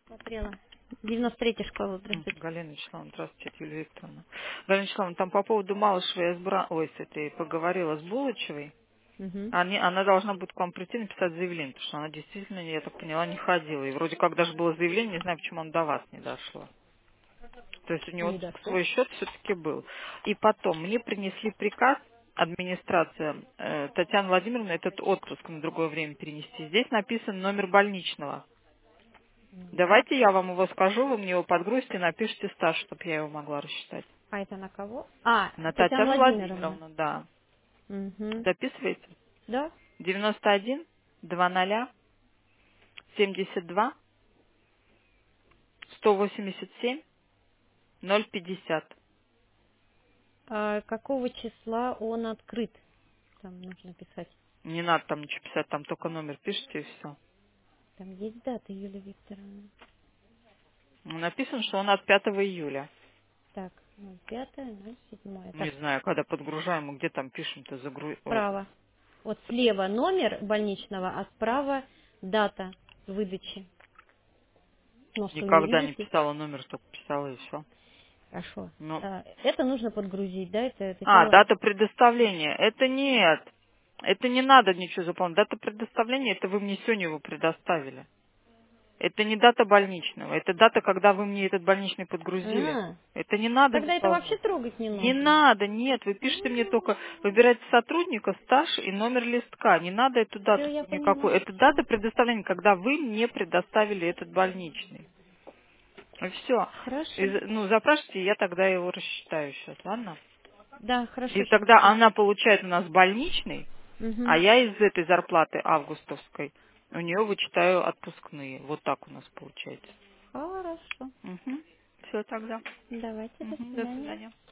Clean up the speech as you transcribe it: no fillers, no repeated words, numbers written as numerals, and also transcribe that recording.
Смотрела. 93-я школа, здравствуйте. Галина Вячеславовна, здравствуйте, это Юлия Викторовна. Галина Вячеславовна, там по поводу Малышевой я ой, с этой поговорила с Булычевой. Угу. Она должна будет к вам прийти написать заявление, потому что она действительно, я так поняла, не ходила. И вроде как даже было заявление, не знаю, почему оно до вас не дошло. То есть у него Не дошло. свой счет все-таки был. И потом мне принесли приказ администрация Татьяна Владимировна этот отпуск на другое время перенести. Здесь написан номер больничного. Ну. Давайте я вам его скажу, вы мне его подгрузите, напишите стаж, чтобы я его могла рассчитать. А это на кого? А, На Татьяна Татьяну Владимировна. Владимировну, да. Угу. Записываете? Да? 91 20 72 187 050. А какого числа он открыт? Там нужно писать. Не надо там ничего писать, там только номер пишите и все. Там есть дата, Юлия Викторовна. Написано, что он от 5 июля. Так, 05.07. Не Так, знаю, когда подгружаем, мы где там пишем-то справа. Вот слева номер больничного, а справа дата выдачи. Ножку не никогда не видите? писала номер, только писала и все. Хорошо. Ну, Это нужно подгрузить, да? Это дата предоставления. Это нет. Это не надо ничего заполнять. Дата предоставления, это вы мне сегодня его предоставили. Это не дата больничного. Это дата, когда вы мне этот больничный подгрузили. А, Это не надо тогда это вообще заполнять. трогать не Не нужно. надо, нет. Вы пишите мне только, выбирайте сотрудника, стаж и номер листка. Не надо эту Все, дату я никакой. поняла. Это Все. дата предоставления, когда вы мне предоставили этот больничный. И все. Хорошо. Запрашивайте, я тогда его рассчитаю сейчас, ладно? Да, И хорошо, сейчас тогда скажу. она получает у нас больничный, а Угу. я из этой зарплаты августовской у нее вычитаю отпускные. Вот так у нас получается. Хорошо. Все тогда. Давайте, до До свидания. свидания.